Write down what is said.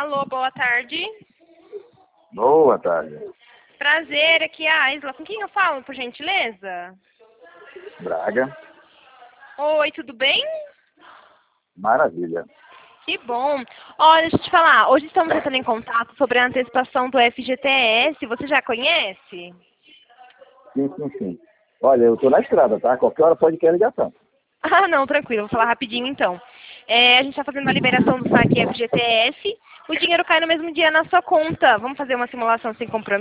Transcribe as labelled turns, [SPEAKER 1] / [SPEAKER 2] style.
[SPEAKER 1] Alô, boa tarde.
[SPEAKER 2] Boa tarde.
[SPEAKER 1] Prazer, aqui é a Isla. Com quem eu falo, por gentileza?
[SPEAKER 2] Braga.
[SPEAKER 1] Oi, tudo bem?
[SPEAKER 2] Maravilha.
[SPEAKER 1] Que bom. Olha, deixa eu te falar. Hoje estamos entrando em contato sobre a antecipação do FGTS. Você já conhece?
[SPEAKER 2] Sim. Olha, eu tô na estrada, tá? Qualquer hora pode querer ligação.
[SPEAKER 1] Ah, não, tranquilo. Vou falar rapidinho, então. A gente está fazendo a liberação do saque FGTS. O dinheiro cai no mesmo dia na sua conta. Vamos fazer uma simulação sem compromisso?